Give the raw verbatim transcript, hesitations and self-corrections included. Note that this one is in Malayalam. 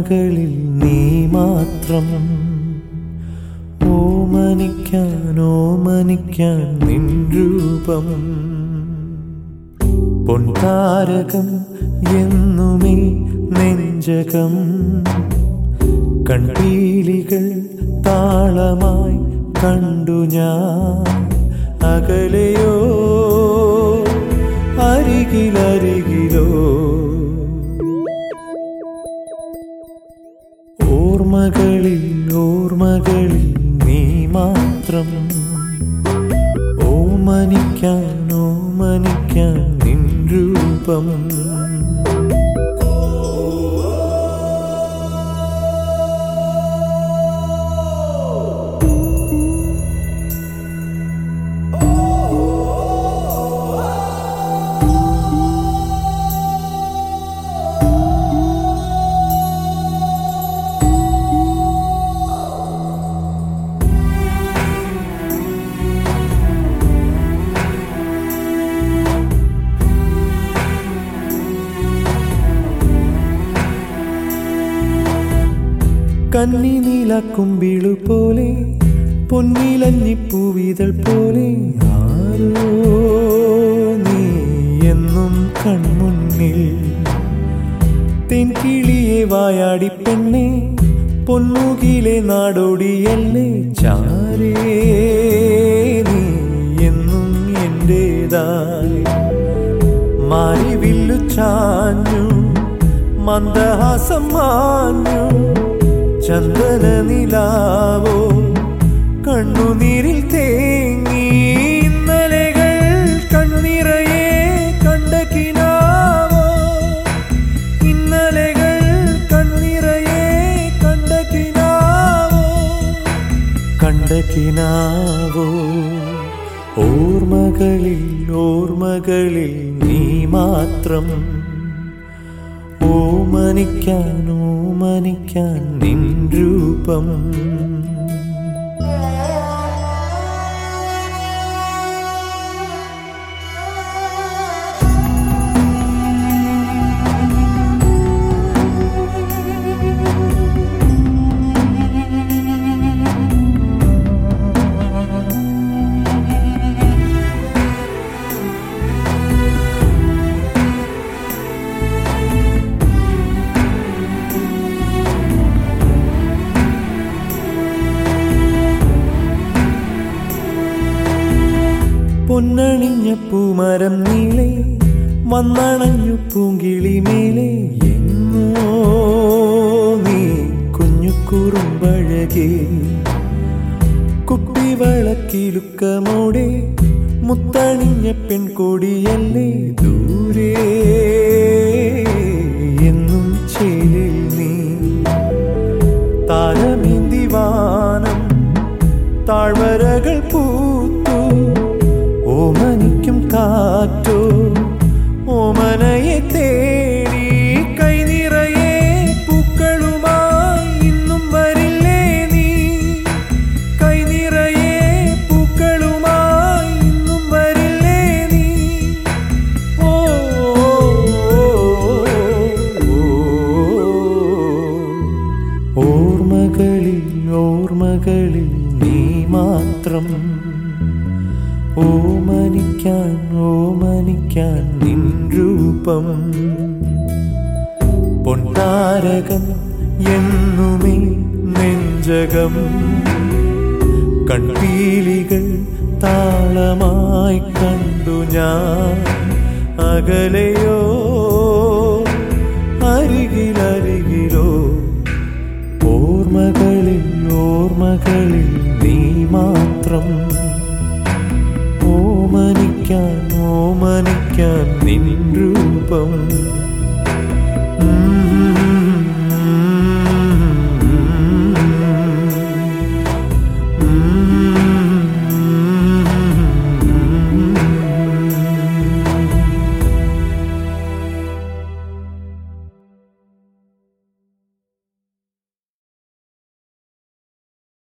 ഓർമ്മകളിൽ നീ മാത്രം ഓമനിക്കാൻ ഓമനിക്കാൻ നിൻ രൂപം പൊൻതാരകം എന്നുമേ നെഞ്ചകം കൺപീലികൾ താളമായി കണ്ടു ഞാൻ അകലെയോ അരികിലരികിലോ ഓർമ്മകളിൽ ഓർമ്മകളിൽ നീ മാത്രം ഓമനിക്കാൻ ഓമനിക്കാൻ നിൻ രൂപം കന്നി നീലക്കുമ്പിളു പോലെ പൊന്നിലഞ്ഞിപ്പൂവിതൾ പോലെ ആരോ നീ എന്നും കൺമുന്നിൽ തെൻകിളിയെ വായാടി പെണ്ണെ പൊന്മുകിലെ നാടോടിയല്ലേ ചാരേ നീ എന്നും എന്റേതായി മാരിവില്ലു ചാഞ്ഞു മന്ദഹാസം മാഞ്ഞു ചന്ദന നിലാവോ കണ്ണുനീരിൽ തേങ്ങി ഇന്നലെകൾ കണ്ണിറയെ കണ്ട കിനാവോ ഇന്നലെകൾ കണ്ണിറയെ കണ്ട കിനാവോ കണ്ട കിനാവോ ഓർമ്മകളിൽ ഓർമ്മകളിൽ നീ മാത്രം ഓമനിക്കാൻ ഓമനിക്കാൻ നിൻ രൂപം പൊന്നണിഞ്ഞ പൂമരം നീളെ വന്നണഞ്ഞു പൂങ്കിളി മേലെ എങ്ങോ നീ കുഞ്ഞു കുറുമ്പഴകേ കുപ്പിവളക്കിലുക്കമോടെ മുത്തണിഞ്ഞ പെൺകൊടിയല്ലേ ദൂരെ എന്നും ചേലിൽ നീ താരമേന്തി വാനം താഴ്വരകൾ പൂത്തു ഓമനിക്കും കാറ്റോ ഓമനയെ തേടി കൈ നിറയെ പൂക്കളുമായി ഇന്നും വരില്ലേ നീ കൈ നിറയെ പൂക്കളുമായി ഇന്നും വരില്ലേ നീ ഓ ഓർമ്മകളിൽ ഓർമ്മകളിൽ നീ മാത്രം ഓമനിക്കാൻ ഓമനിക്കാൻ നിൻ രൂപം പൊൻതാരകം എന്നുമേ നെഞ്ചകം കൺപീലികൾ താളമായി കണ്ടു ഞാൻ അകലെയോ അരികിലരികിലോ ഓർമ്മകളിൽ ഓർമ്മകളിൽ നീ മാത്രം ഓമനിക്കാൻ ഓമനിക്കാൻ നിൻ രൂപം